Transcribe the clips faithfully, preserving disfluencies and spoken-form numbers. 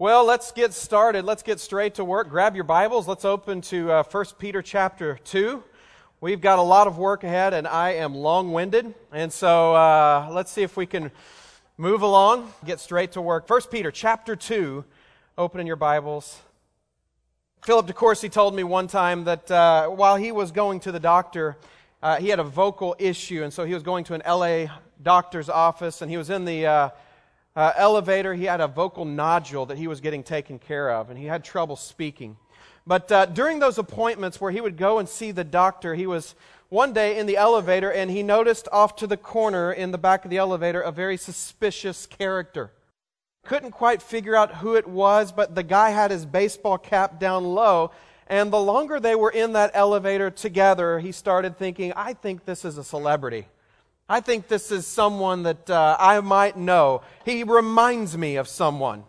Well, let's get started. Let's get straight to work. Grab your Bibles. Let's open to uh, First Peter chapter two. We've got a lot of work ahead, and I am long-winded. And so uh, let's see if we can move along, get straight to work. First Peter chapter two. Open in your Bibles. Philip DeCourcy told me one time that uh, while he was going to the doctor, uh, he had a vocal issue, and so he was going to an L A doctor's office, and he was in the uh, uh, elevator. He had a vocal nodule that he was getting taken care of, and he had trouble speaking. But uh, during those appointments where he would go and see the doctor, he was one day in the elevator, and he noticed off to the corner in the back of the elevator a very suspicious character. Couldn't quite figure out who it was, but the guy had his baseball cap down low, and the longer they were in that elevator together, he started thinking, I think this is a celebrity. I think this is someone that uh, I might know. He reminds me of someone.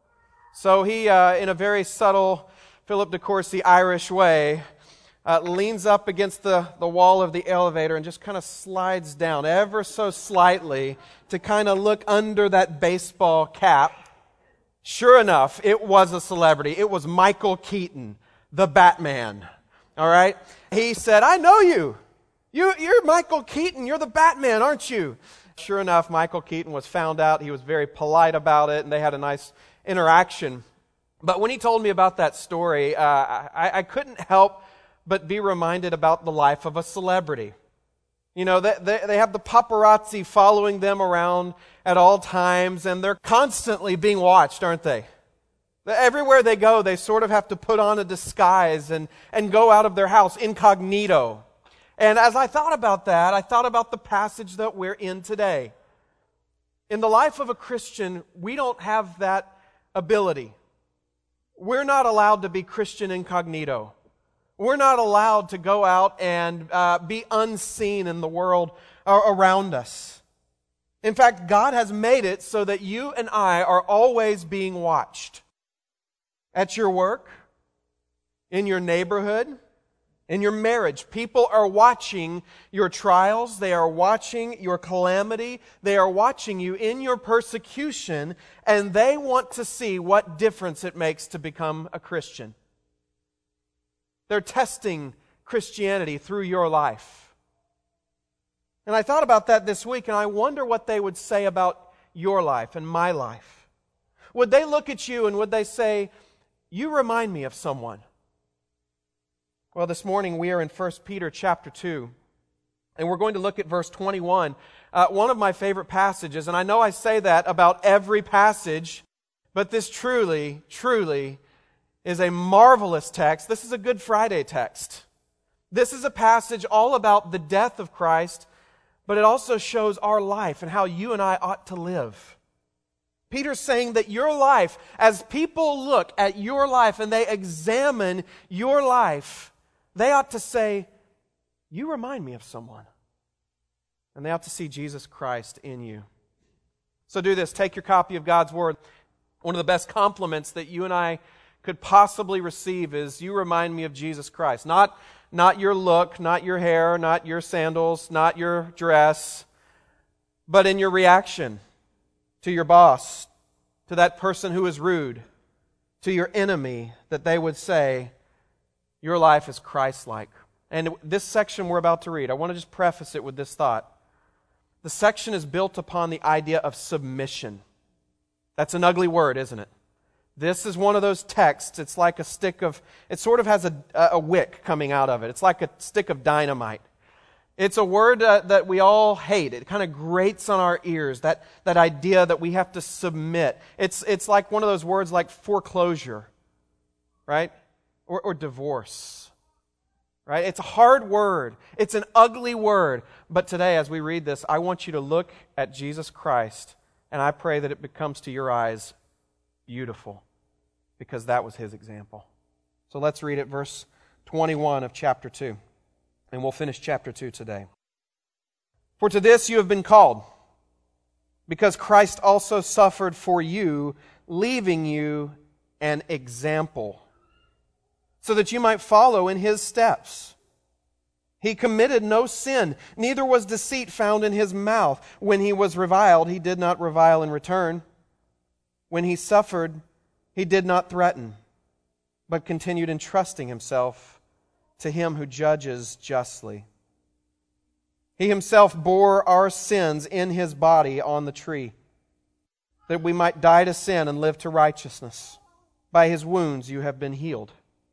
So he, uh, in a very subtle Philip DeCourcy Irish way, uh, leans up against the, the wall of the elevator and just kind of slides down ever so slightly to kind of look under that baseball cap. Sure enough, it was a celebrity. It was Michael Keaton, the Batman. All right? He said, I know you. you. You're Michael Keaton. You're the Batman, aren't you? Sure enough, Michael Keaton was found out. He was very polite about it, and they had a nice interaction. But when he told me about that story, uh, I, I couldn't help but be reminded about the life of a celebrity. You know, they, they, they have the paparazzi following them around at all times, and they're constantly being watched, aren't they? Everywhere they go, they sort of have to put on a disguise and, and go out of their house incognito. And as I thought about that, I thought about the passage that we're in today. In the life of a Christian, we don't have that ability. We're not allowed to be Christian incognito. We're not allowed to go out and uh, be unseen in the world around us. In fact, God has made it so that you and I are always being watched. At your work, in your neighborhood, in your marriage, people are watching your trials. They are watching your calamity. They are watching you in your persecution, and they want to see what difference it makes to become a Christian. They're testing Christianity through your life. And I thought about that this week, and I wonder what they would say about your life and my life. Would they look at you and would they say, you remind me of someone? Well, this morning we are in First Peter chapter two, and we're going to look at verse twenty-one, uh, one of my favorite passages. And I know I say that about every passage, but this truly, truly is a marvelous text. This is a Good Friday text. This is a passage all about the death of Christ, but it also shows our life and how you and I ought to live. Peter's saying that your life, as people look at your life and they examine your life, they ought to say, you remind me of someone. And they ought to see Jesus Christ in you. So do this. Take your copy of God's Word. One of the best compliments that you and I could possibly receive is, you remind me of Jesus Christ. Not, not your look, not your hair, not your sandals, not your dress, but in your reaction to your boss, to that person who is rude, to your enemy, that they would say, your life is Christ-like. And this section we're about to read, I want to just preface it with this thought. The section is built upon the idea of submission. That's an ugly word, isn't it? This is one of those texts. It's like a stick of, it sort of has a, a wick coming out of it. It's like a stick of dynamite. It's a word uh, that we all hate. It kind of grates on our ears, that, that idea that we have to submit. It's, it's like one of those words like foreclosure, right? Or, or divorce, right? It's a hard word. It's an ugly word. But today, as we read this, I want you to look at Jesus Christ, and I pray that it becomes to your eyes beautiful, because that was His example. So let's read it, verse twenty-one of chapter two. And we'll finish chapter two today. For to this you have been called, because Christ also suffered for you, leaving you an example, so that you might follow in His steps. He committed no sin, neither was deceit found in His mouth. When He was reviled, He did not revile in return. When He suffered, He did not threaten, but continued entrusting himself to him who judges justly. He himself bore our sins in his body on the tree, that we might die to sin and live to righteousness. By his wounds you have been healed.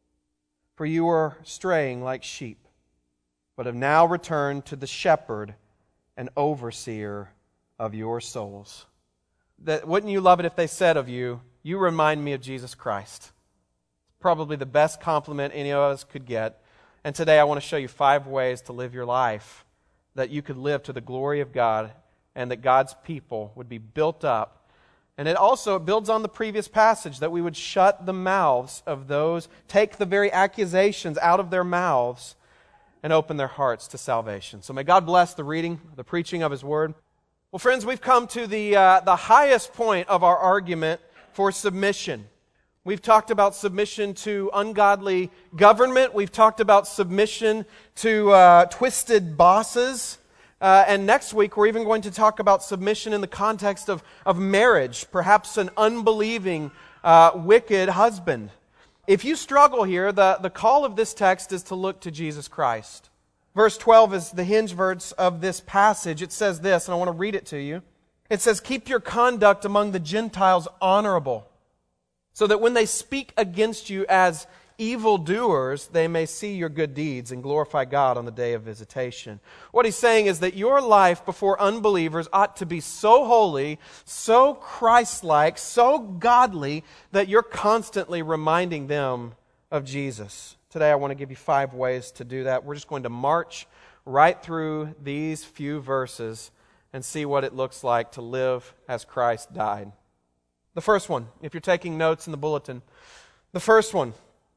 For you were straying like sheep, but have now returned to the shepherd and overseer of your souls. That, wouldn't you love it if they said of you, you remind me of Jesus Christ? Probably the best compliment any of us could get. And today I want to show you five ways to live your life that you could live to the glory of God and that God's people would be built up. And it also builds on the previous passage, that we would shut the mouths of those, take the very accusations out of their mouths and open their hearts to salvation. So may God bless the reading, the preaching of His Word. Well, friends, we've come to the, uh, the highest point of our argument for submission. We've talked about submission to ungodly government. We've talked about submission to uh, twisted bosses. Uh, and next week, we're even going to talk about submission in the context of, of marriage, perhaps an unbelieving, uh, wicked husband. If you struggle here, the, the call of this text is to look to Jesus Christ. Verse twelve is the hinge verse of this passage. It says this, and I want to read it to you. It says, "Keep your conduct among the Gentiles honorable, so that when they speak against you as evildoers, they may see your good deeds and glorify God on the day of visitation." What he's saying is that your life before unbelievers ought to be so holy, so Christ-like, so godly, that you're constantly reminding them of Jesus. Today I want to give you five ways to do that. We're just going to march right through these few verses and see what it looks like to live as Christ died. The first one, if you're taking notes in the bulletin, the first one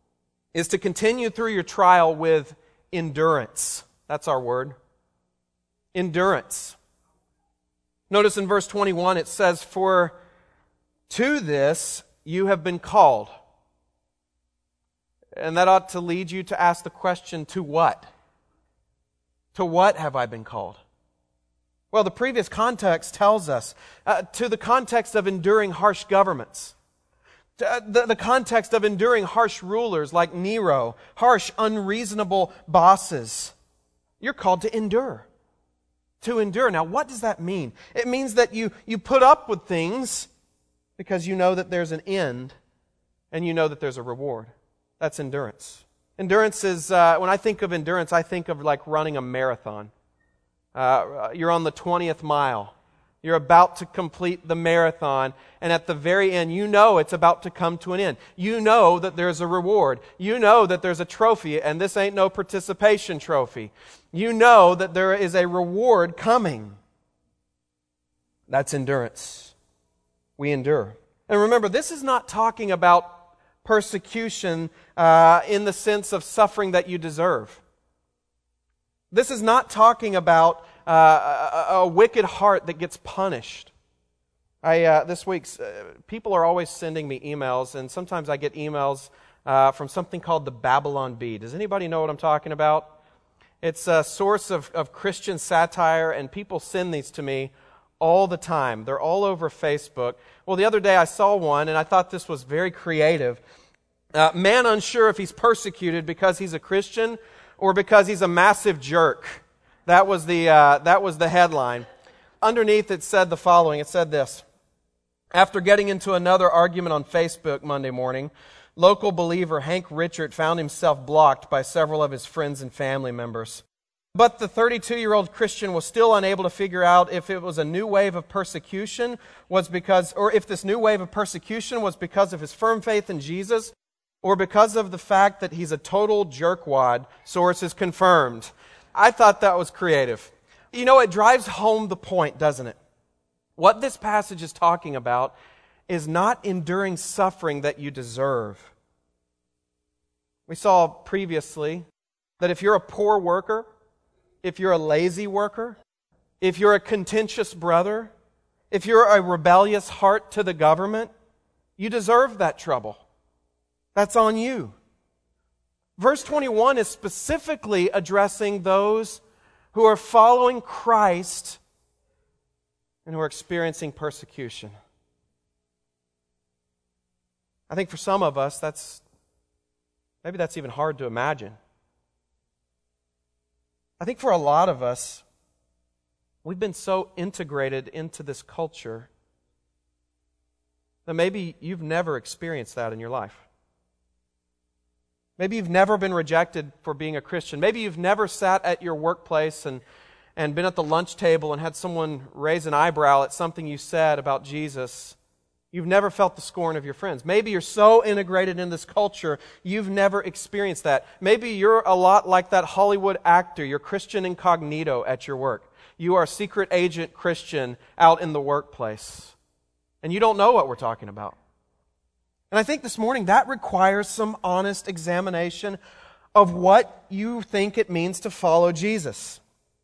is to continue through your trial with endurance. That's our word. Endurance. Notice in verse twenty-one it says, "For to this you have been called." And that ought to lead you to ask the question, to what? To what have I been called? Well, the previous context tells us, uh, to the context of enduring harsh governments, to, uh, the, the context of enduring harsh rulers like Nero, harsh, unreasonable bosses. You're called to endure. To endure. Now, what does that mean? It means that you, you put up with things because you know that there's an end and you know that there's a reward. That's endurance. Endurance is, uh, when I think of endurance, I think of like running a marathon. Uh, you're on the twentieth mile. You're about to complete the marathon, and at the very end, you know it's about to come to an end. You know that there's a reward. You know that there's a trophy, and this ain't no participation trophy. You know that there is a reward coming. That's endurance. We endure. And remember, this is not talking about persecution uh, in the sense of suffering that you deserve. This is not talking about uh, a, a wicked heart that gets punished. I uh, this week, uh, people are always sending me emails, and sometimes I get emails uh, from something called the Babylon Bee. Does anybody know what I'm talking about? It's a source of, of Christian satire, and people send these to me all the time. They're all over Facebook. Well, the other day I saw one, and I thought this was very creative. Uh, man unsure if he's persecuted because he's a Christian or because he's a massive jerk. That was the uh, that was the headline. Underneath it said the following. It said this: "After getting into another argument on Facebook Monday morning, local believer Hank Richard found himself blocked by several of his friends and family members. But the thirty-two-year-old Christian was still unable to figure out if it was a new wave of persecution was because, or if this new wave of persecution was because of his firm faith in Jesus, or because of the fact that he's a total jerkwad. Sources confirmed." I thought that was creative. You know, it drives home the point, doesn't it? What this passage is talking about is not enduring suffering that you deserve. We saw previously that if you're a poor worker, if you're a lazy worker, if you're a contentious brother, if you're a rebellious heart to the government, you deserve that trouble. That's on you. Verse twenty-one is specifically addressing those who are following Christ and who are experiencing persecution. I think for some of us, that's maybe that's even hard to imagine. I think for a lot of us, we've been so integrated into this culture that maybe you've never experienced that in your life. Maybe you've never been rejected for being a Christian. Maybe you've never sat at your workplace and, and been at the lunch table and had someone raise an eyebrow at something you said about Jesus. You've never felt the scorn of your friends. Maybe you're so integrated in this culture, you've never experienced that. Maybe you're a lot like that Hollywood actor. You're Christian incognito at your work. You are a secret agent Christian out in the workplace. And you don't know what we're talking about. And I think this morning that requires some honest examination of what you think it means to follow Jesus.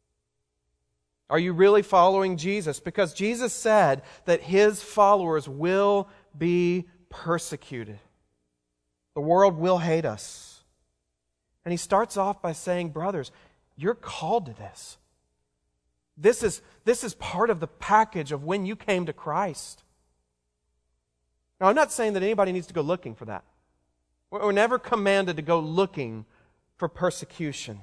Are you really following Jesus? Because Jesus said that His followers will be persecuted. The world will hate us. And He starts off by saying, brothers, you're called to this. This is, this is part of the package of when you came to Christ. Now, I'm not saying that anybody needs to go looking for that. We're never commanded to go looking for persecution.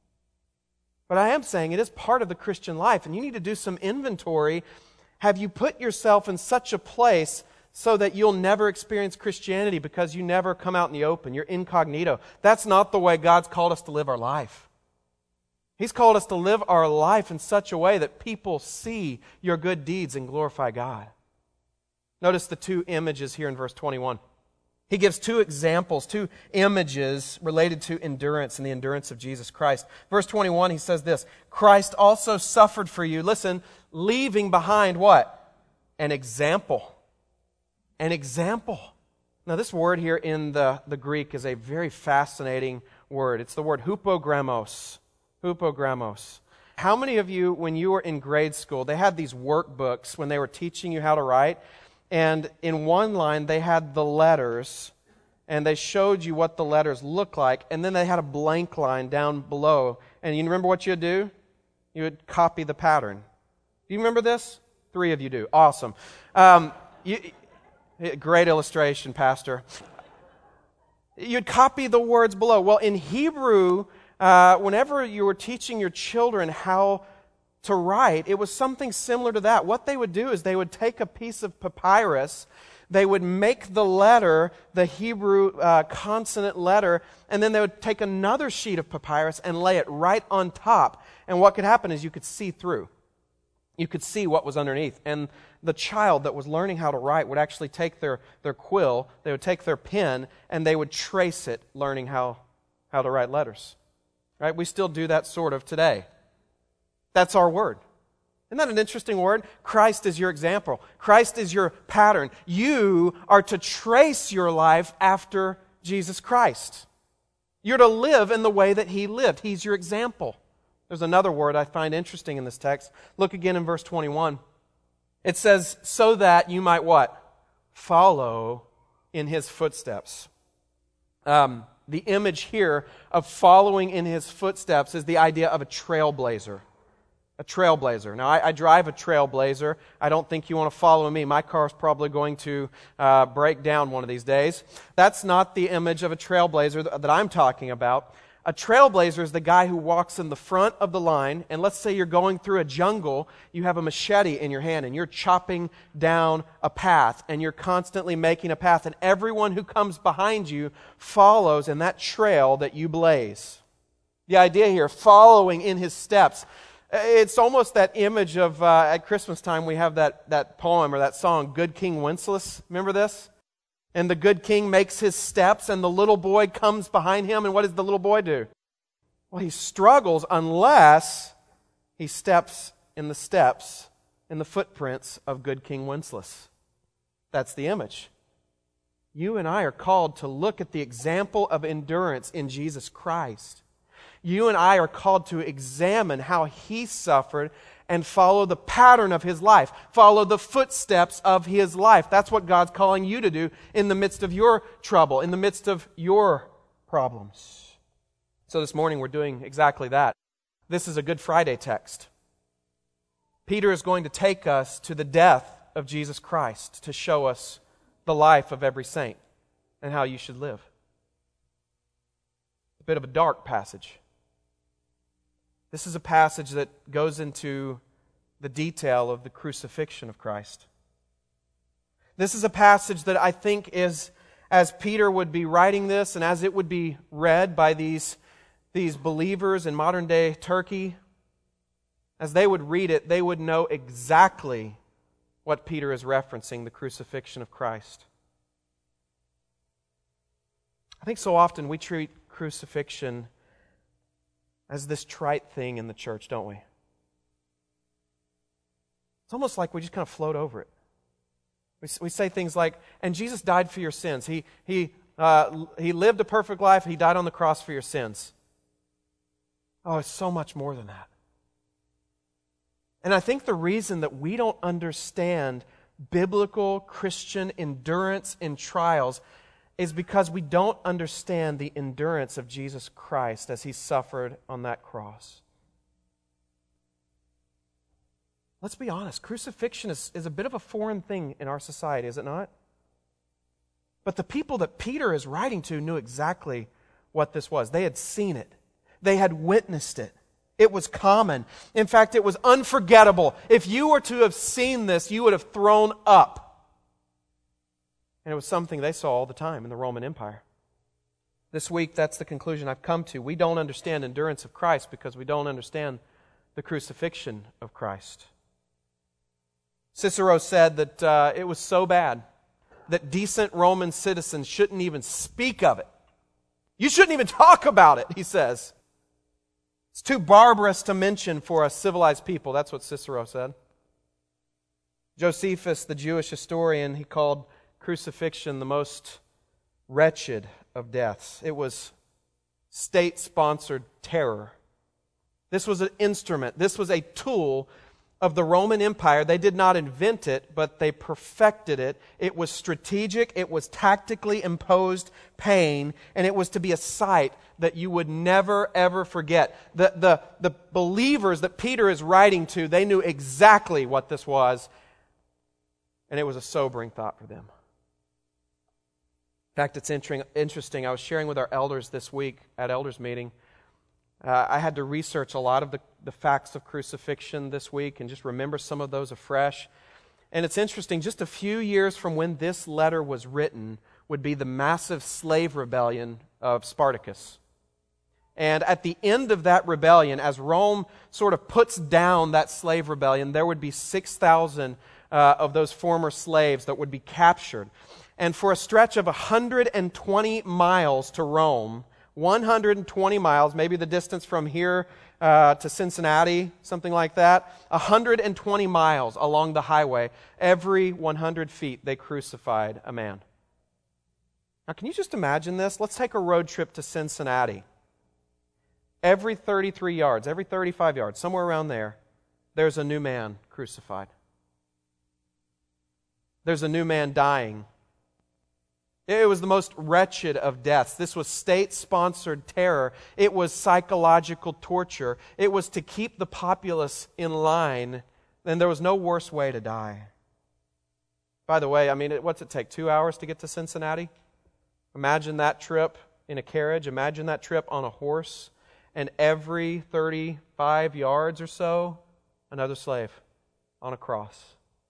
But I am saying it is part of the Christian life, and you need to do some inventory. Have you put yourself in such a place so that you'll never experience Christianity because you never come out in the open? You're incognito. That's not the way God's called us to live our life. He's called us to live our life in such a way that people see your good deeds and glorify God. Notice the two images here in verse twenty-one. He gives two examples, two images related to endurance and the endurance of Jesus Christ. Verse twenty-one, he says this, Christ also suffered for you. Listen, leaving behind what? An example. An example. Now this word here in the, the Greek is a very fascinating word. It's the word hupogrammos. Hupogrammos. How many of you, when you were in grade school, they had these workbooks when they were teaching you how to write? And in one line, they had the letters, and they showed you what the letters look like, and then they had a blank line down below. And you remember what you would do? You would copy the pattern. Do you remember this? Three of you do. Awesome. Um, you, great illustration, Pastor. You'd copy the words below. Well, in Hebrew, uh, whenever you were teaching your children how to write, it was something similar to that. What they would do is they would take a piece of papyrus, they would make the letter, the Hebrew uh, consonant letter, and then they would take another sheet of papyrus and lay it right on top. And what could happen is you could see through. You could see what was underneath. And the child that was learning how to write would actually take their, their quill, they would take their pen, and they would trace it, learning how, how to write letters. Right? We still do that sort of today. That's our word. Isn't that an interesting word? Christ is your example. Christ is your pattern. You are to trace your life after Jesus Christ. You're to live in the way that He lived. He's your example. There's another word I find interesting in this text. Look again in verse twenty-one. It says, so that you might what? Follow in His footsteps. Um, the image here of following in His footsteps is the idea of a trailblazer. A trailblazer. Now, I, I drive a trailblazer. I don't think you want to follow me. My car's probably going to uh, break down one of these days. That's not the image of a trailblazer that, that I'm talking about. A trailblazer is the guy who walks in the front of the line, and let's say you're going through a jungle, you have a machete in your hand, and you're chopping down a path, and you're constantly making a path, and everyone who comes behind you follows in that trail that you blaze. The idea here, following in His steps. It's almost that image of, uh, at Christmas time, we have that, that poem or that song, Good King Wenceslas. Remember this? And the good king makes his steps, and the little boy comes behind him, and what does the little boy do? Well, he struggles unless he steps in the steps, in the footprints of Good King Wenceslas. That's the image. You and I are called to look at the example of endurance in Jesus Christ. You and I are called to examine how He suffered and follow the pattern of His life. Follow the footsteps of His life. That's what God's calling you to do in the midst of your trouble, in the midst of your problems. So this morning we're doing exactly that. This is a Good Friday text. Peter is going to take us to the death of Jesus Christ to show us the life of every saint. and how you should live. A bit of a dark passage. This is a passage that goes into the detail of the crucifixion of Christ. This is a passage that I think is, as Peter would be writing this and as it would be read by these, these believers in modern-day Turkey, as they would read it, they would know exactly what Peter is referencing, the crucifixion of Christ. I think so often we treat crucifixion as this trite thing in the church, don't we? It's almost like we just kind of float over it. We, we say things like, and Jesus died for your sins. He, he, uh, he lived a perfect life. He died on the cross for your sins. Oh, it's so much more than that. And I think the reason that we don't understand biblical Christian endurance in trials is because we don't understand the endurance of Jesus Christ as He suffered on that cross. Let's be honest, crucifixion is, is a bit of a foreign thing in our society, is it not? But the people that Peter is writing to knew exactly what this was. They had seen it. They had witnessed it. It was common. In fact, it was unforgettable. If you were to have seen this, you would have thrown up. And it was something they saw all the time in the Roman Empire. This week, that's the conclusion I've come to. We don't understand endurance of Christ because we don't understand the crucifixion of Christ. Cicero said that uh, it was so bad that decent Roman citizens shouldn't even speak of it. You shouldn't even talk about it, he says. It's too barbarous to mention for a civilized people. That's what Cicero said. Josephus, the Jewish historian, he called crucifixion the most wretched of deaths. It was state-sponsored terror. This was an instrument. This was a tool of the Roman Empire. They did not invent it, but they perfected it. It was strategic. It was tactically imposed pain, and it was to be a sight that you would never, ever forget. The, the, the believers that Peter is writing to, they knew exactly what this was, and it was a sobering thought for them. In fact, it's interesting. I was sharing with our elders this week at elders meeting. Uh, I had to research a lot of the, the facts of crucifixion this week and just remember some of those afresh. And it's interesting, just a few years from when this letter was written would be the massive slave rebellion of Spartacus. And at the end of that rebellion, as Rome sort of puts down that slave rebellion, there would be six thousand uh, of those former slaves that would be captured. And for a stretch of one hundred twenty miles to Rome, one hundred twenty miles, maybe the distance from here uh, to Cincinnati, something like that, one hundred twenty miles along the highway, every one hundred feet they crucified a man. Now, can you just imagine this? Let's take a road trip to Cincinnati. Every thirty-three yards, every thirty-five yards, somewhere around there, there's a new man crucified. There's a new man dying. It was the most wretched of deaths. This was state-sponsored terror. It was psychological torture. It was to keep the populace in line, and there was no worse way to die. By the way, I mean, what's it take, two hours to get to Cincinnati? Imagine that trip in a carriage. Imagine that trip on a horse, and every thirty-five yards or so, another slave on a cross.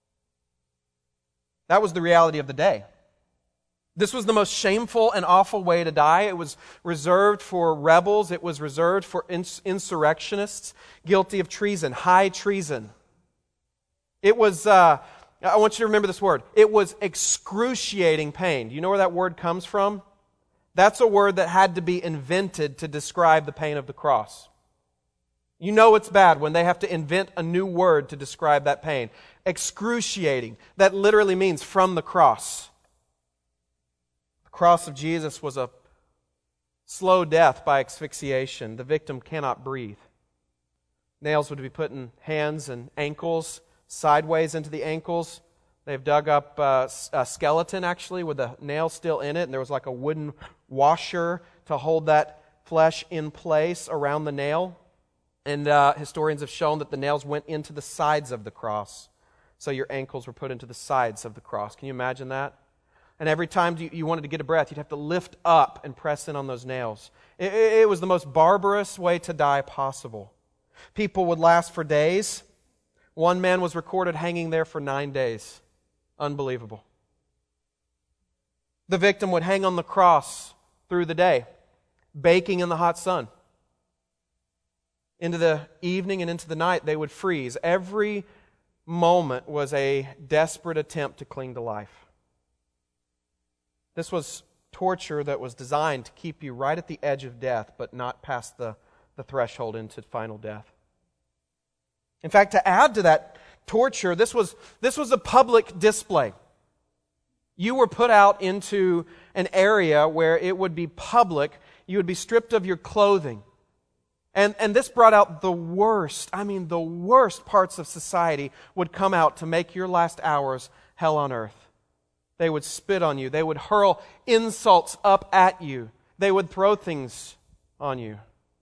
That was the reality of the day. This was the most shameful and awful way to die. It was reserved for rebels. It was reserved for ins- insurrectionists guilty of treason, high treason. It was, uh, I want you to remember this word, it was excruciating pain. Do you know where that word comes from? That's a word that had to be invented to describe the pain of the cross. You know it's bad when they have to invent a new word to describe that pain. Excruciating. That literally means from the cross. The cross of Jesus was a slow death by asphyxiation. The victim cannot breathe. Nails would be put in hands and ankles, sideways into the ankles. They've dug up uh, a skeleton, actually, with a nail still in it, and there was like a wooden washer to hold that flesh in place around the nail. And uh, historians have shown that the nails went into the sides of the cross. So your ankles were put into the sides of the cross. Can you imagine that? And every time you, you wanted to get a breath, you'd have to lift up and press in on those nails. It, it, it was the most barbarous way to die possible. People would last for days. One man was recorded hanging there for nine days. Unbelievable. The victim would hang on the cross through the day, baking in the hot sun. Into the evening and into the night, they would freeze. Every moment was a desperate attempt to cling to life. This was torture that was designed to keep you right at the edge of death, but not past the, the threshold into final death. In fact, to add to that torture, this was, this was a public display. You were put out into an area where it would be public. You would be stripped of your clothing. And, and this brought out the worst, I mean the worst parts of society would come out to make your last hours hell on earth. They would spit on you. They would hurl insults up at you. They would throw things on you.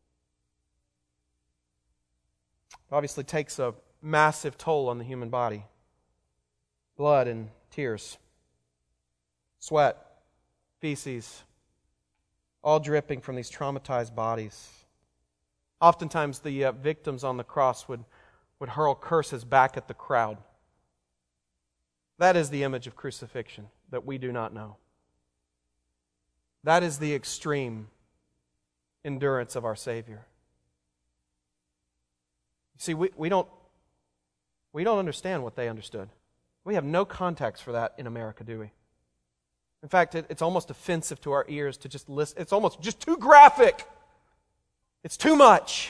It obviously takes a massive toll on the human body. Blood and tears. Sweat, feces, all dripping from these traumatized bodies. Oftentimes the uh, victims on the cross would, would hurl curses back at the crowd. That is the image of crucifixion that we do not know. That is the extreme endurance of our Savior. You see, we, we don't we don't understand what they understood. We have no context for that in America, do we? In fact, it, it's almost offensive to our ears to just listen. It's almost just too graphic. It's too much.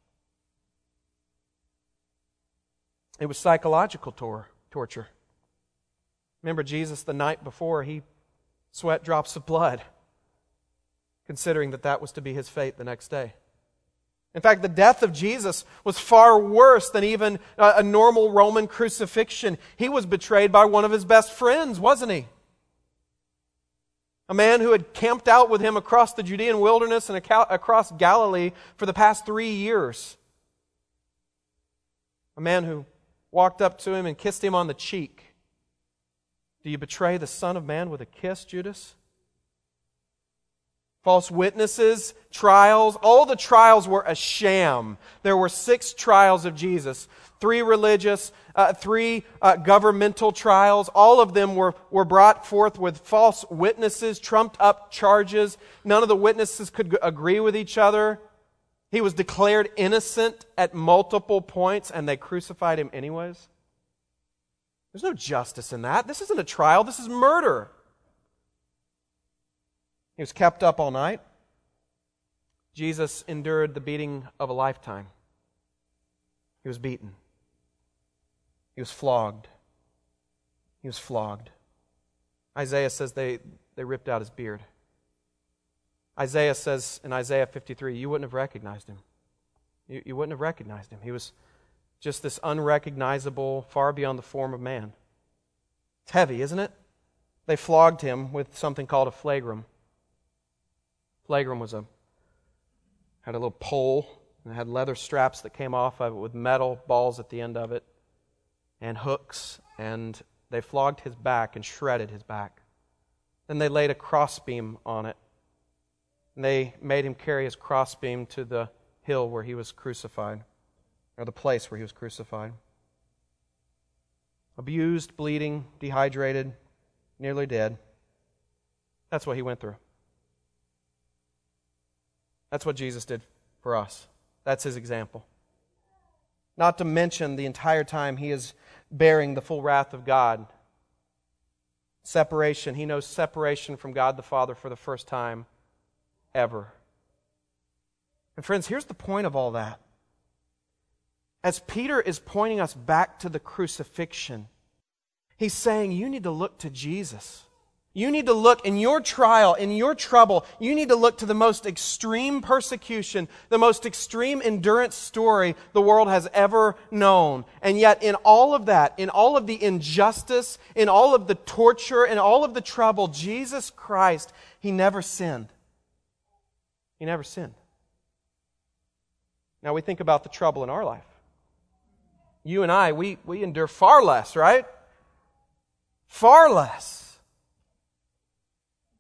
It was psychological tor- torture. Remember Jesus the night before, he sweat drops of blood, considering that that was to be his fate the next day. In fact, the death of Jesus was far worse than even a, a normal Roman crucifixion. He was betrayed by one of his best friends, wasn't he? A man who had camped out with him across the Judean wilderness and across Galilee for the past three years. A man who walked up to him and kissed him on the cheek. Do you betray the Son of Man with a kiss, Judas? False witnesses, trials, all the trials were a sham. There were six trials of Jesus. Three religious, uh, three uh, governmental trials. All of them were, were brought forth with false witnesses, trumped up charges. None of the witnesses could g- agree with each other. He was declared innocent at multiple points, and they crucified him anyways. There's no justice in that. This isn't a trial. This is murder. He was kept up all night. Jesus endured the beating of a lifetime. He was beaten. He was flogged. He was flogged. Isaiah says they, they ripped out his beard. Isaiah says in Isaiah fifty-three, you wouldn't have recognized him. You, you wouldn't have recognized him. He was just this unrecognizable, far beyond the form of man. It's heavy, isn't it? They flogged him with something called a flagrum. Flagrum was a had a little pole and it had leather straps that came off of it with metal balls at the end of it and hooks, and they flogged his back and shredded his back. Then they laid a crossbeam on it, and they made him carry his crossbeam to the hill where he was crucified, or the place where he was crucified. Abused, bleeding, dehydrated, nearly dead. That's what he went through. That's what Jesus did for us. That's his example. Not to mention the entire time he is bearing the full wrath of God. Separation. He knows separation from God the Father for the first time ever. And friends, here's the point of all that. As Peter is pointing us back to the crucifixion, he's saying you need to look to Jesus. You need to look in your trial, in your trouble, you need to look to the most extreme persecution, the most extreme endurance story the world has ever known. And yet in all of that, in all of the injustice, in all of the torture, in all of the trouble, Jesus Christ, He never sinned. He never sinned. Now we think about the trouble in our life. You and I, we, we endure far less, right? Far less.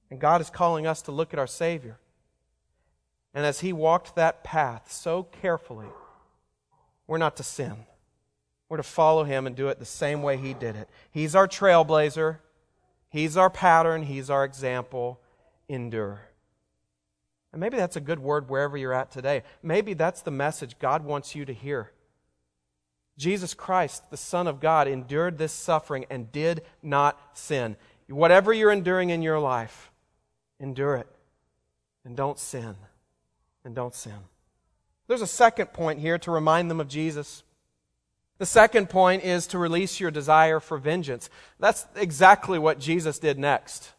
And God is calling us to look at our Savior. And as He walked that path so carefully, we're not to sin. We're to follow Him and do it the same way He did it. He's our trailblazer. He's our pattern. He's our example. Endure. And maybe that's a good word wherever you're at today. Maybe that's the message God wants you to hear. Jesus Christ, the Son of God, endured this suffering and did not sin. Whatever you're enduring in your life, endure it. And don't sin. And don't sin. There's a second point here to remind them of Jesus. The second point is to release your desire for vengeance. That's exactly what Jesus did next.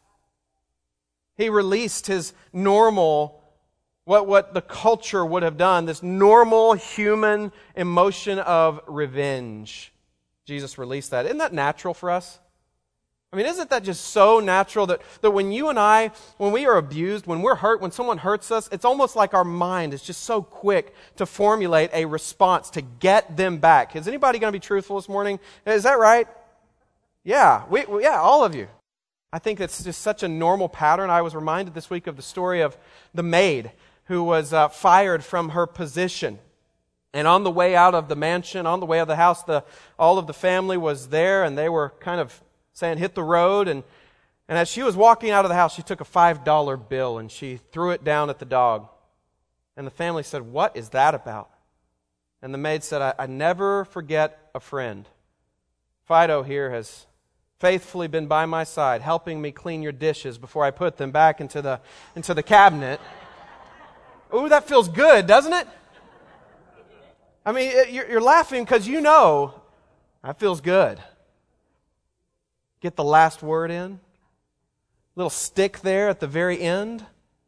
He released his normal, what, what the culture would have done, this normal human emotion of revenge. Jesus released that. Isn't that natural for us? I mean, isn't that just so natural that, that when you and I, when we are abused, when we're hurt, when someone hurts us, it's almost like our mind is just so quick to formulate a response to get them back. Is anybody going to be truthful this morning? Is that right? Yeah, we, we, yeah, all of you. I think it's just such a normal pattern. I was reminded this week of the story of the maid who was uh, fired from her position. And on the way out of the mansion, on the way out of the house, the, all of the family was there, and they were kind of saying, hit the road. And, and as she was walking out of the house, she took a five dollar bill and she threw it down at the dog. And the family said, what is that about? And the maid said, I, I never forget a friend. Fido here has faithfully been by my side, helping me clean your dishes before I put them back into the, into the cabinet. Ooh, that feels good, doesn't it? I mean, it, you're, you're laughing because you know that feels good. Get the last word in. Little stick there at the very end.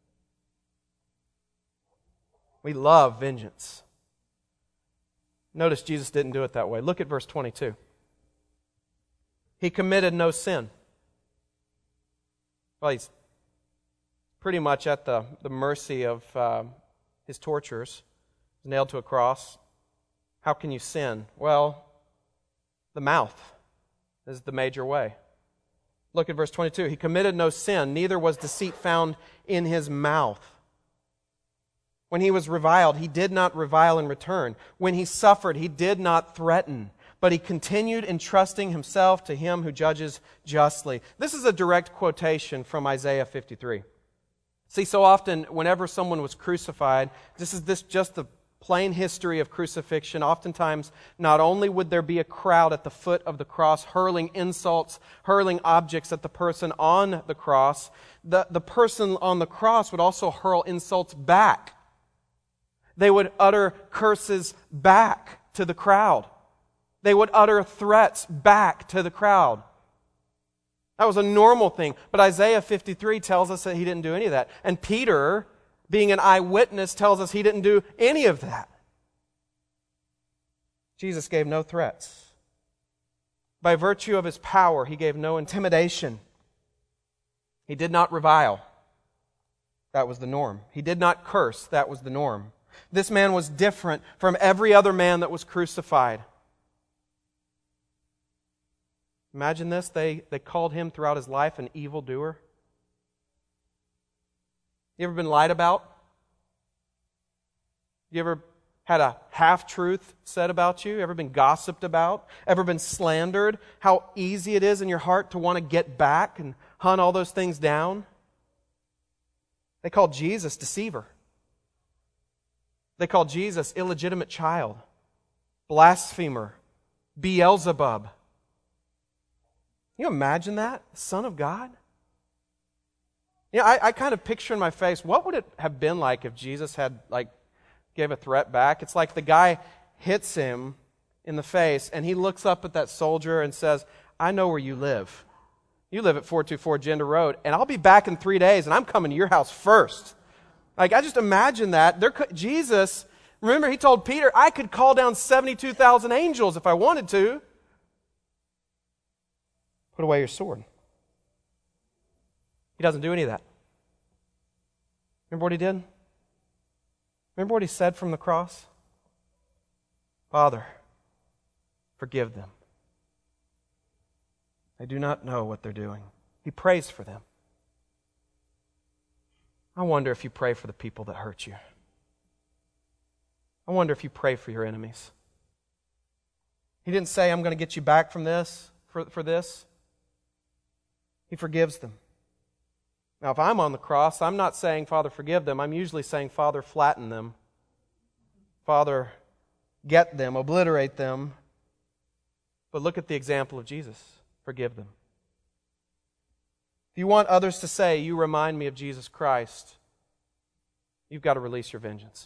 We love vengeance. Notice Jesus didn't do it that way. Look at verse twenty-two. He committed no sin. Well, he's pretty much at the, the mercy of uh, his torturers. He's nailed to a cross. How can you sin? Well, the mouth is the major way. Look at verse twenty-two. He committed no sin, neither was deceit found in his mouth. When he was reviled, he did not revile in return. When he suffered, he did not threaten, but he continued entrusting himself to him who judges justly. This is a direct quotation from Isaiah fifty-three. See, so often, whenever someone was crucified, this is this just the plain history of crucifixion. Oftentimes, not only would there be a crowd at the foot of the cross hurling insults, hurling objects at the person on the cross, the, the person on the cross would also hurl insults back. They would utter curses back to the crowd. They would utter threats back to the crowd. That was a normal thing. But Isaiah fifty-three tells us that he didn't do any of that. And Peter, being an eyewitness, tells us he didn't do any of that. Jesus gave no threats. By virtue of his power, he gave no intimidation. He did not revile. That was the norm. He did not curse. That was the norm. This man was different from every other man that was crucified. Imagine this. They, they called him throughout his life an evildoer. You ever been lied about? You ever had a half-truth said about you? Ever been gossiped about? Ever been slandered? How easy it is in your heart to want to get back and hunt all those things down? They called Jesus deceiver. They called Jesus illegitimate child, blasphemer, Beelzebub. Can you imagine that? Son of God? You know, I, I kind of picture in my face, what would it have been like if Jesus had, like, gave a threat back? It's like the guy hits him in the face, and he looks up at that soldier and says, I know where you live. You live at four two four Gender Road, and I'll be back in three days, and I'm coming to your house first. Like, I just imagine that. There could, Jesus, remember, he told Peter, I could call down seventy-two thousand angels if I wanted to. Put away your sword. He doesn't do any of that. Remember what he did? Remember what he said from the cross? Father, forgive them. They do not know what they're doing. He prays for them. I wonder if you pray for the people that hurt you. I wonder if you pray for your enemies. He didn't say, I'm going to get you back from this, for, for this. He forgives them. Now, if I'm on the cross, I'm not saying, Father, forgive them. I'm usually saying, Father, flatten them. Father, get them, obliterate them. But look at the example of Jesus. Forgive them. If you want others to say, you remind me of Jesus Christ, you've got to release your vengeance.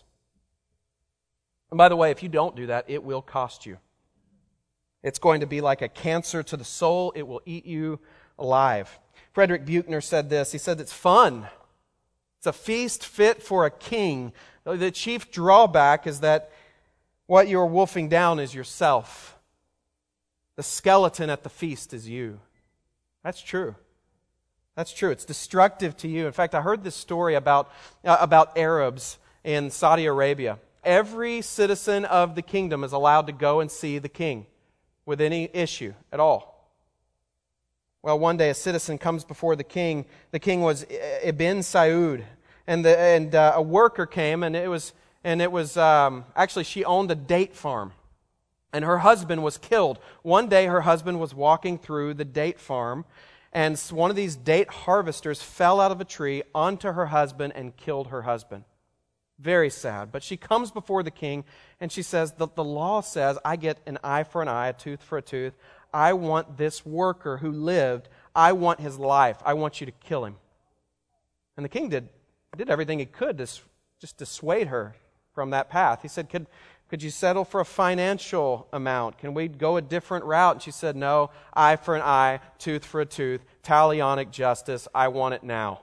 And by the way, if you don't do that, it will cost you. It's going to be like a cancer to the soul. It will eat you alive. Frederick Buechner said this. He said, it's fun. It's a feast fit for a king. The chief drawback is that what you're wolfing down is yourself. The skeleton at the feast is you. That's true. That's true. It's destructive to you. In fact, I heard this story about, uh, about Arabs in Saudi Arabia. Every citizen of the kingdom is allowed to go and see the king with any issue at all. Well, one day a citizen comes before the king. The king was Ibn Saud, and the, and uh, a worker came, and it was and it was um, actually she owned a date farm, and her husband was killed. One day, her husband was walking through the date farm, and one of these date harvesters fell out of a tree onto her husband and killed her husband. Very sad. But she comes before the king and she says, the, the law says I get an eye for an eye, a tooth for a tooth. I want this worker who lived, I want his life. I want you to kill him. And the king did, did everything he could to just dissuade her from that path. He said, could, could you settle for a financial amount? Can we go a different route? And she said, no, eye for an eye, tooth for a tooth, talionic justice. I want it now.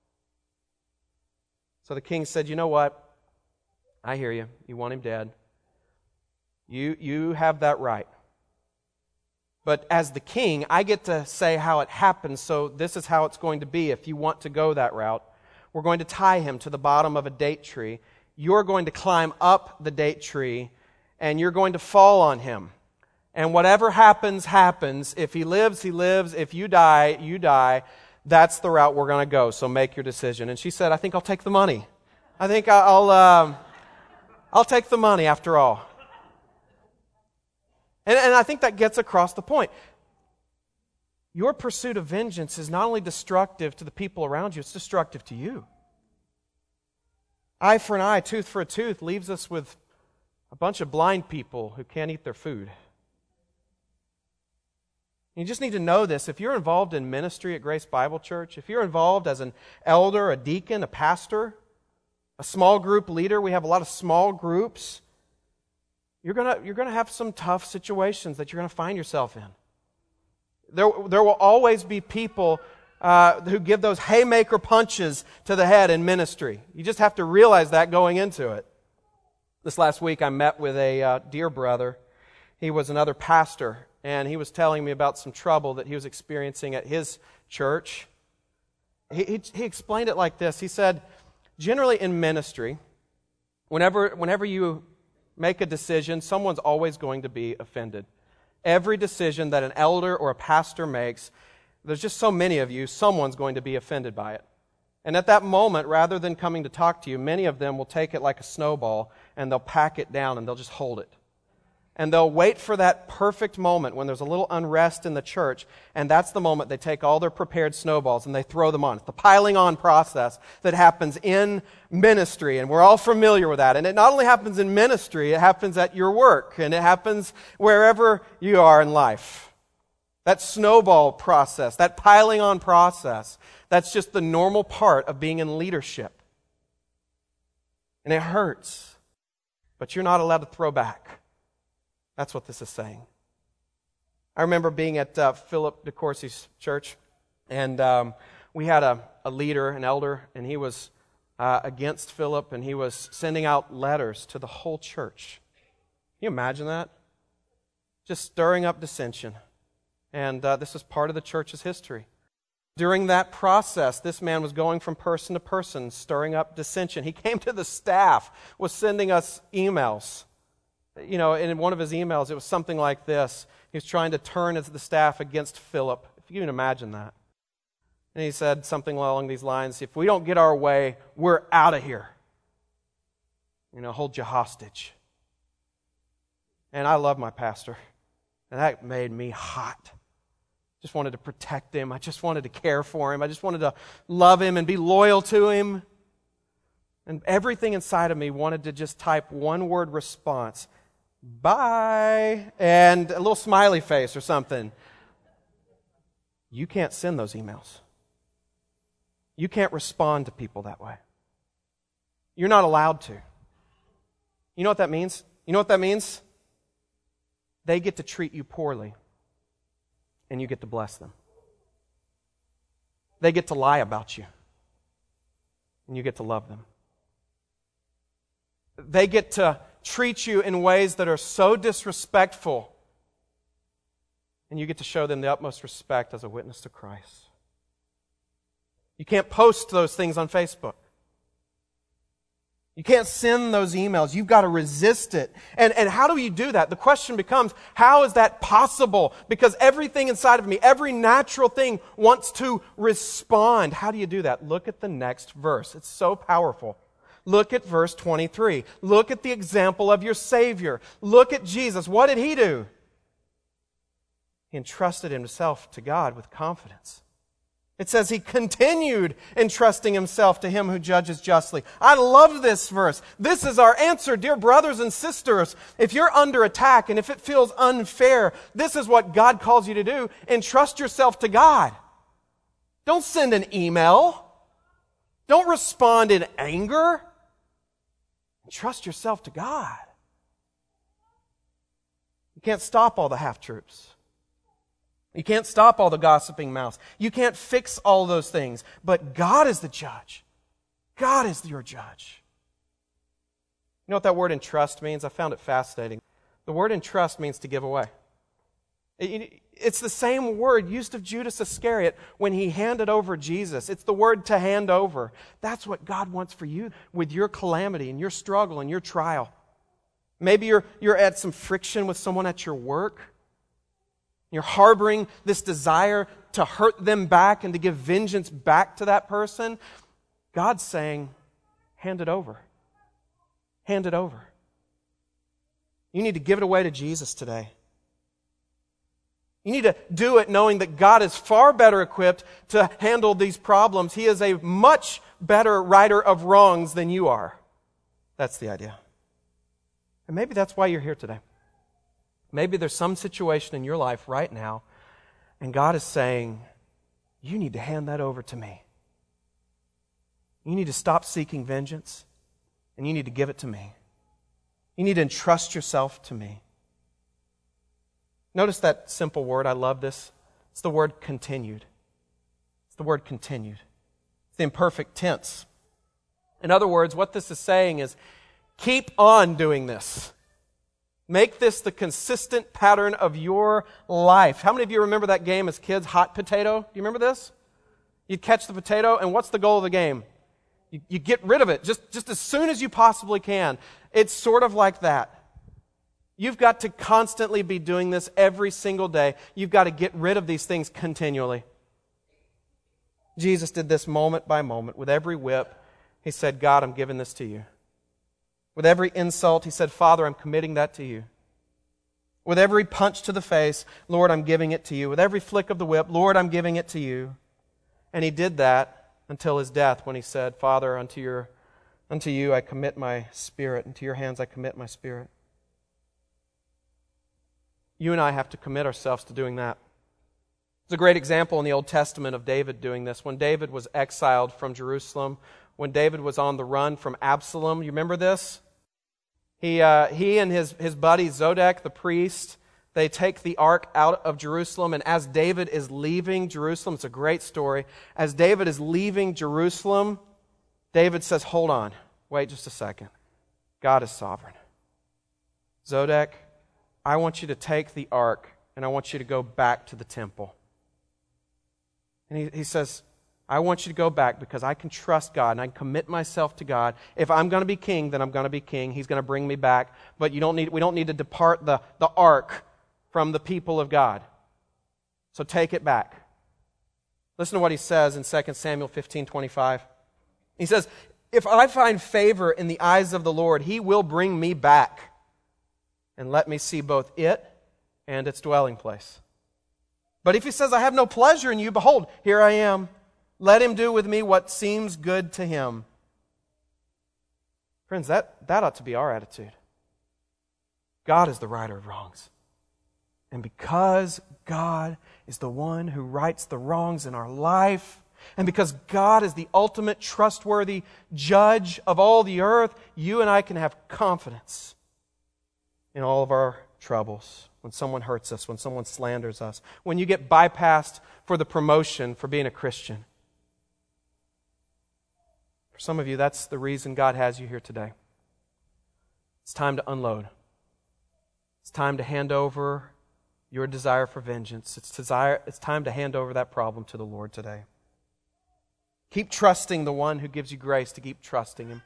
So the king said, you know what? I hear you. You want him dead. You, you have that right. But as the king, I get to say how it happens, so this is how it's going to be if you want to go that route. We're going to tie him to the bottom of a date tree. You're going to climb up the date tree, and you're going to fall on him. And whatever happens, happens. If he lives, he lives. If you die, you die. That's the route we're going to go, so make your decision. And she said, I think I'll take the money. I think I'll, um, I'll take the money after all. And, and I think that gets across the point. Your pursuit of vengeance is not only destructive to the people around you, it's destructive to you. Eye for an eye, tooth for a tooth leaves us with a bunch of blind people who can't eat their food. You just need to know this. If you're involved in ministry at Grace Bible Church, if you're involved as an elder, a deacon, a pastor, a small group leader, we have a lot of small groups, you're going to you're going to have some tough situations that you're going to find yourself in. There, there will always be people uh, who give those haymaker punches to the head in ministry. You just have to realize that going into it. This last week I met with a uh, dear brother. He was another pastor, and he was telling me about some trouble that he was experiencing at his church. He, he, he explained it like this. He said, generally in ministry, whenever, whenever you make a decision, someone's always going to be offended. Every decision that an elder or a pastor makes, there's just so many of you, someone's going to be offended by it. And at that moment, rather than coming to talk to you, many of them will take it like a snowball and they'll pack it down and they'll just hold it. And they'll wait for that perfect moment when there's a little unrest in the church, and that's the moment they take all their prepared snowballs and they throw them on. It's the piling on process that happens in ministry, and we're all familiar with that. And it not only happens in ministry, it happens at your work, and it happens wherever you are in life. That snowball process, that piling on process, that's just the normal part of being in leadership. And it hurts, but you're not allowed to throw back. That's what this is saying. I remember being at uh, Philip DeCourcy's church, and um, we had a, a leader, an elder, and he was uh, against Philip, and he was sending out letters to the whole church. Can you imagine that? Just stirring up dissension. And uh, this is part of the church's history. During that process, this man was going from person to person, stirring up dissension. He came to the staff, was sending us emails. You know, and in one of his emails, it was something like this. He was trying to turn the staff against Philip. If you can imagine that. And he said something along these lines, if we don't get our way, we're out of here. You know, hold you hostage. And I love my pastor. And that made me hot. Just wanted to protect him. I just wanted to care for him. I just wanted to love him and be loyal to him. And everything inside of me wanted to just type one word response. Bye. And a little smiley face or something. You can't send those emails. You can't respond to people that way. You're not allowed to. You know what that means? You know what that means? They get to treat you poorly, and you get to bless them. They get to lie about you, and you get to love them. They get to treat you in ways that are so disrespectful, and you get to show them the utmost respect as a witness to Christ. You can't post those things on Facebook. You can't send those emails. You've got to resist it. And, and how do you do that? The question becomes, how is that possible? Because everything inside of me, every natural thing wants to respond. How do you do that? Look at the next verse. It's so powerful. Look at verse twenty-three. Look at the example of your Savior. Look at Jesus. What did He do? He entrusted Himself to God with confidence. It says He continued entrusting Himself to Him who judges justly. I love this verse. This is our answer, dear brothers and sisters. If you're under attack and if it feels unfair, this is what God calls you to do. Entrust yourself to God. Don't send an email. Don't respond in anger. Entrust yourself to God. You can't stop all the half-truths. You can't stop all the gossiping mouths. You can't fix all those things. But God is the judge. God is your judge. You know what that word entrust means? I found it fascinating. The word entrust means to give away. It's the same word used of Judas Iscariot when he handed over Jesus. It's the word to hand over. That's what God wants for you with your calamity and your struggle and your trial. Maybe you're, you're at some friction with someone at your work. You're harboring this desire to hurt them back and to give vengeance back to that person. God's saying, hand it over. Hand it over. You need to give it away to Jesus today. You need to do it knowing that God is far better equipped to handle these problems. He is a much better righter of wrongs than you are. That's the idea. And maybe that's why you're here today. Maybe there's some situation in your life right now, and God is saying, you need to hand that over to me. You need to stop seeking vengeance, and you need to give it to me. You need to entrust yourself to me. Notice that simple word. I love this. It's the word continued. It's the word continued. It's the imperfect tense. In other words, what this is saying is, keep on doing this. Make this the consistent pattern of your life. How many of you remember that game as kids, Hot Potato? Do you remember this? You'd catch the potato, and what's the goal of the game? You, you get rid of it just, just as soon as you possibly can. It's sort of like that. You've got to constantly be doing this every single day. You've got to get rid of these things continually. Jesus did this moment by moment. With every whip, He said, God, I'm giving this to you. With every insult, He said, Father, I'm committing that to you. With every punch to the face, Lord, I'm giving it to you. With every flick of the whip, Lord, I'm giving it to you. And He did that until His death when He said, Father, unto your, unto you I commit my spirit. Into your hands I commit my spirit. You and I have to commit ourselves to doing that. There's a great example in the Old Testament of David doing this. When David was exiled from Jerusalem, when David was on the run from Absalom, you remember this? He, uh, he and his, his buddy Zodek, the priest, they take the ark out of Jerusalem, and as David is leaving Jerusalem, it's a great story, as David is leaving Jerusalem, David says, hold on, wait just a second. God is sovereign. Zodek, I want you to take the ark, and I want you to go back to the temple. And he, he says, I want you to go back because I can trust God and I can commit myself to God. If I'm going to be king, then I'm going to be king. He's going to bring me back. But you don't need, we don't need to depart the, the ark from the people of God. So take it back. Listen to what he says in Second Samuel fifteen twenty-five. He says, "If I find favor in the eyes of the Lord, He will bring me back and let me see both it and its dwelling place. But if He says, I have no pleasure in you, behold, here I am. Let Him do with me what seems good to Him." Friends, that, that ought to be our attitude. God is the righter of wrongs. And because God is the one who rights the wrongs in our life, and because God is the ultimate trustworthy judge of all the earth, you and I can have confidence in all of our troubles. When someone hurts us, when someone slanders us, when you get bypassed for the promotion for being a Christian. For some of you, that's the reason God has you here today. It's time to unload. It's time to hand over your desire for vengeance. It's, desire, it's time to hand over that problem to the Lord today. Keep trusting the one who gives you grace to keep trusting Him.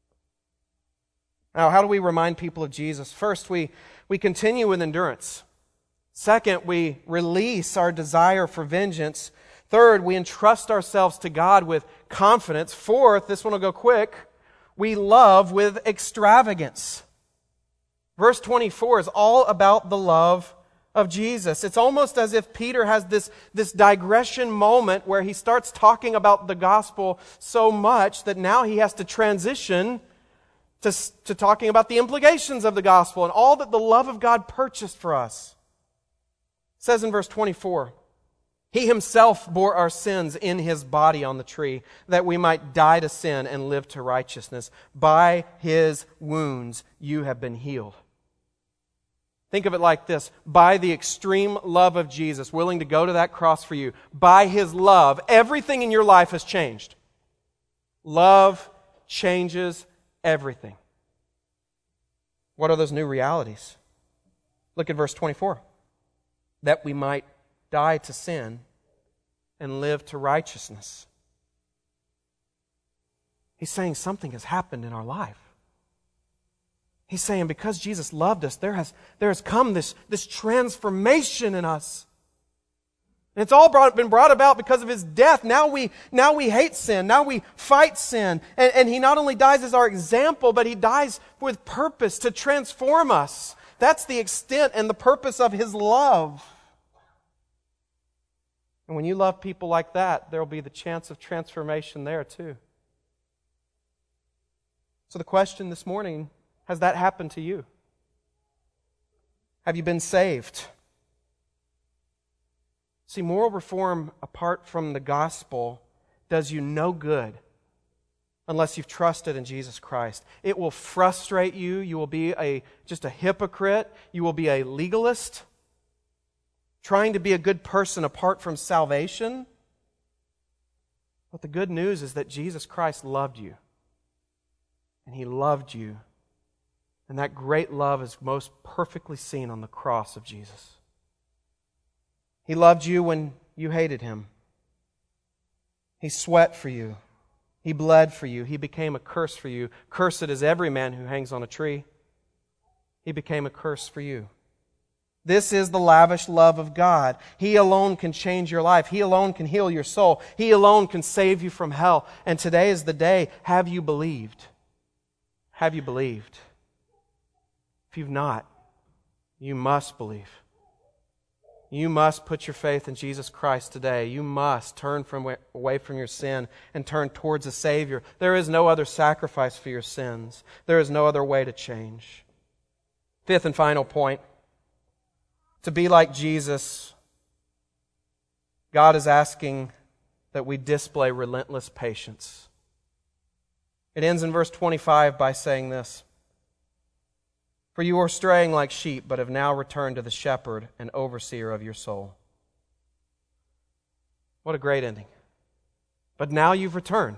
Now, how do we remind people of Jesus? First, we, we continue with endurance. Second, we release our desire for vengeance. Third, we entrust ourselves to God with confidence. Fourth, this one will go quick, we love with extravagance. Verse twenty-four is all about the love of Jesus. It's almost as if Peter has this, this digression moment where he starts talking about the gospel so much that now he has to transition to, to talking about the implications of the gospel and all that the love of God purchased for us. It says in verse twenty-four, He Himself bore our sins in His body on the tree, that we might die to sin and live to righteousness. By His wounds you have been healed. Think of it like this. By the extreme love of Jesus, willing to go to that cross for you, by His love, everything in your life has changed. Love changes everything. What are those new realities? Look at verse twenty-four. That we might die to sin and live to righteousness. He's saying something has happened in our life. He's saying because Jesus loved us, there has, there has come this, this transformation in us. And it's all brought, been brought about because of His death. Now we, now we hate sin. Now we fight sin. And, and He not only dies as our example, but He dies with purpose to transform us. That's the extent and the purpose of His love. And when you love people like that, there will be the chance of transformation there too. So the question this morning, has that happened to you? Have you been saved? See, moral reform apart from the gospel does you no good unless you've trusted in Jesus Christ. It will frustrate you. You will be a just a hypocrite. You will be a legalist, trying to be a good person apart from salvation. But the good news is that Jesus Christ loved you. And He loved you. And that great love is most perfectly seen on the cross of Jesus. He loved you when you hated Him. He sweat for you. He bled for you. He became a curse for you. Cursed is every man who hangs on a tree. He became a curse for you. This is the lavish love of God. He alone can change your life. He alone can heal your soul. He alone can save you from hell. And today is the day. Have you believed? Have you believed? If you've not, you must believe. You must put your faith in Jesus Christ today. You must turn from away from your sin and turn towards a Savior. There is no other sacrifice for your sins. There is no other way to change. Fifth and final point. To be like Jesus, God is asking that we display relentless patience. It ends in verse twenty-five by saying this. For you are straying like sheep, but have now returned to the shepherd and overseer of your soul. What a great ending. But now you've returned.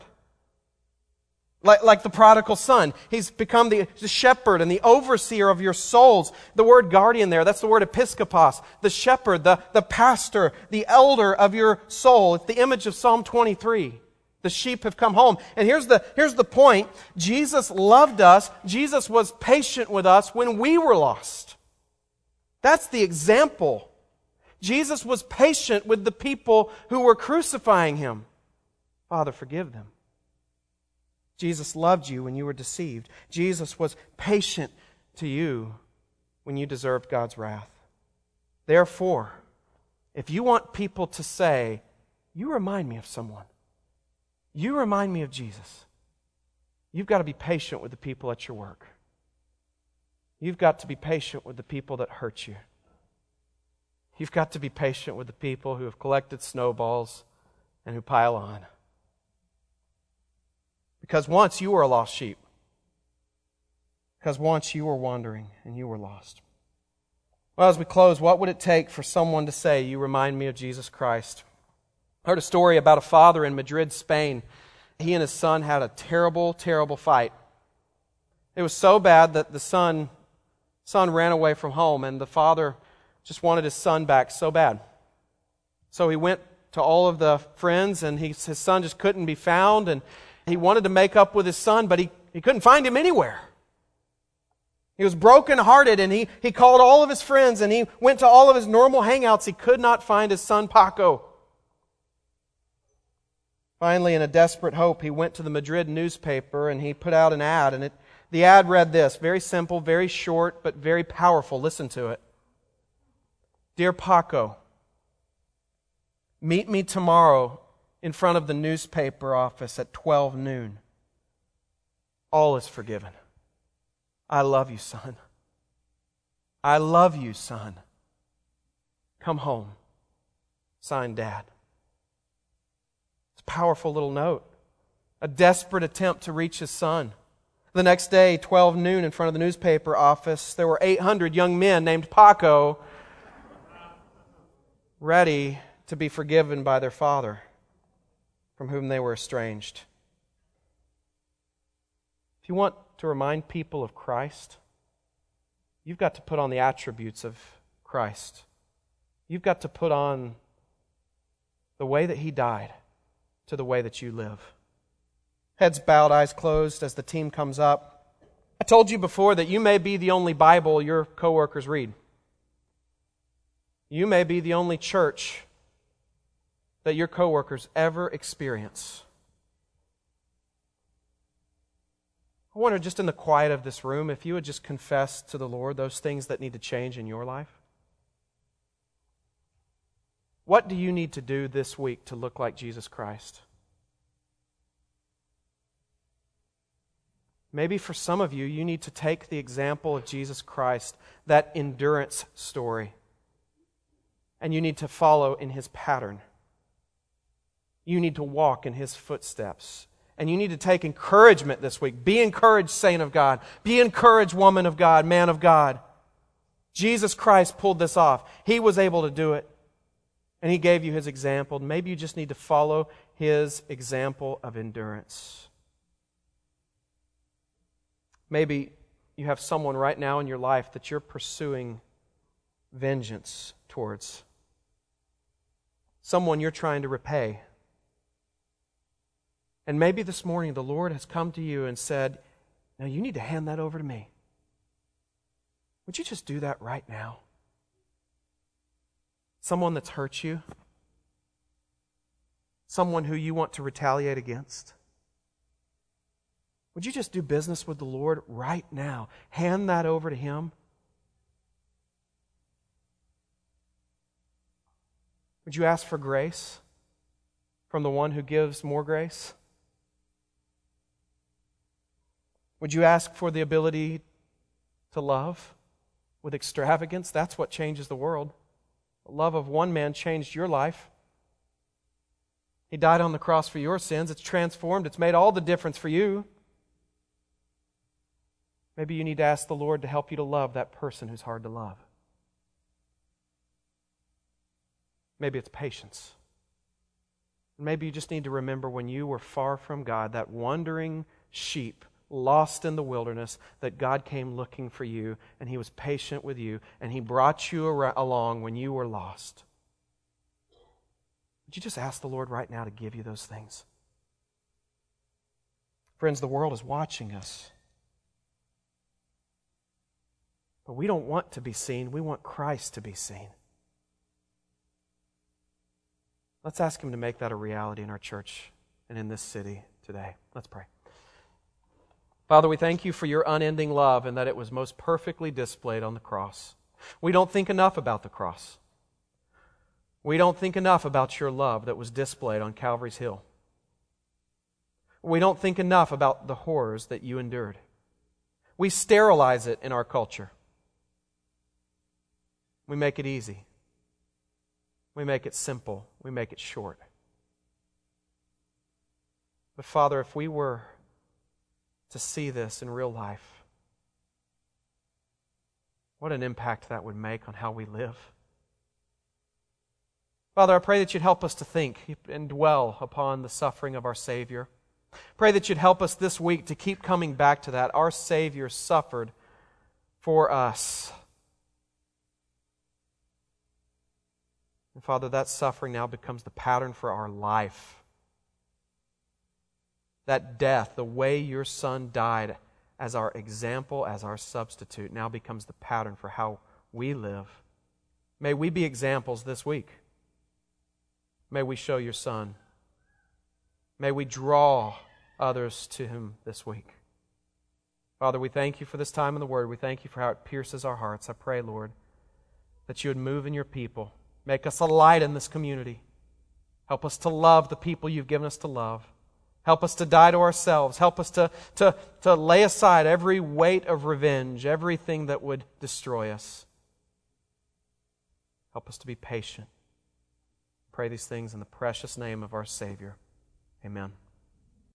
Like, like the prodigal son. He's become the, the shepherd and the overseer of your souls. The word guardian there, that's the word episkopos. The shepherd, the, the pastor, the elder of your soul. It's the image of Psalm twenty-three. The sheep have come home. And here's the, here's the point. Jesus loved us. Jesus was patient with us when we were lost. That's the example. Jesus was patient with the people who were crucifying Him. Father, forgive them. Jesus loved you when you were deceived. Jesus was patient to you when you deserved God's wrath. Therefore, if you want people to say, you remind me of someone, you remind me of Jesus, you've got to be patient with the people at your work. You've got to be patient with the people that hurt you. You've got to be patient with the people who have collected snowballs and who pile on. Because once you were a lost sheep. Because once you were wandering and you were lost. Well, as we close, what would it take for someone to say, you remind me of Jesus Christ? I heard a story about a father in Madrid, Spain. He and his son had a terrible, terrible fight. It was so bad that the son, son ran away from home, and the father just wanted his son back so bad. So he went to all of the friends, and he, his son just couldn't be found, and he wanted to make up with his son, but he, he couldn't find him anywhere. He was brokenhearted, and he, he called all of his friends, and he went to all of his normal hangouts. He could not find his son Paco. Finally, in a desperate hope, he went to the Madrid newspaper, and he put out an ad, and it, the ad read this, very simple, very short, but very powerful. Listen to it. Dear Paco, meet me tomorrow in front of the newspaper office at twelve noon. All is forgiven. I love you, son. I love you, son. Come home. Signed, Dad. It's a powerful little note. A desperate attempt to reach his son. The next day, twelve noon, in front of the newspaper office, there were eight hundred young men named Paco ready to be forgiven by their father, from whom they were estranged. If you want to remind people of Christ, you've got to put on the attributes of Christ. You've got to put on the way that He died to the way that you live. Heads bowed, eyes closed as the team comes up. I told you before that you may be the only Bible your coworkers read. You may be the only church that your coworkers ever experience. I wonder, just in the quiet of this room, if you would just confess to the Lord those things that need to change in your life. What do you need to do this week to look like Jesus Christ? Maybe for some of you, you need to take the example of Jesus Christ, that endurance story, and you need to follow in His pattern. You need to walk in His footsteps. And you need to take encouragement this week. Be encouraged, saint of God. Be encouraged, woman of God, man of God. Jesus Christ pulled this off. He was able to do it. And He gave you His example. Maybe you just need to follow His example of endurance. Maybe you have someone right now in your life that you're pursuing vengeance towards. Someone you're trying to repay. And maybe this morning the Lord has come to you and said, now you need to hand that over to me. Would you just do that right now? Someone that's hurt you? Someone who you want to retaliate against? Would you just do business with the Lord right now? Hand that over to Him? Would you ask for grace from the one who gives more grace? Would you ask for the ability to love with extravagance? That's what changes the world. The love of one man changed your life. He died on the cross for your sins. It's transformed. It's made all the difference for you. Maybe you need to ask the Lord to help you to love that person who's hard to love. Maybe it's patience. Maybe you just need to remember when you were far from God, that wandering sheep, lost in the wilderness, that God came looking for you, and He was patient with you, and He brought you ar- along when you were lost. Would you just ask the Lord right now to give you those things? Friends, the world is watching us. But we don't want to be seen. We want Christ to be seen. Let's ask Him to make that a reality in our church and in this city today. Let's pray. Father, we thank You for Your unending love and that it was most perfectly displayed on the cross. We don't think enough about the cross. We don't think enough about Your love that was displayed on Calvary's Hill. We don't think enough about the horrors that You endured. We sterilize it in our culture. We make it easy. We make it simple. We make it short. But Father, if we were to see this in real life, what an impact that would make on how we live. Father, I pray that You'd help us to think and dwell upon the suffering of our Savior. Pray that You'd help us this week to keep coming back to that. Our Savior suffered for us. And Father, that suffering now becomes the pattern for our life. That death, the way Your Son died as our example, as our substitute, now becomes the pattern for how we live. May we be examples this week. May we show Your Son. May we draw others to Him this week. Father, we thank You for this time in the Word. We thank You for how it pierces our hearts. I pray, Lord, that You would move in Your people. Make us a light in this community. Help us to love the people You've given us to love. Help us to die to ourselves. Help us to, to, to lay aside every weight of revenge, everything that would destroy us. Help us to be patient. Pray these things in the precious name of our Savior. Amen.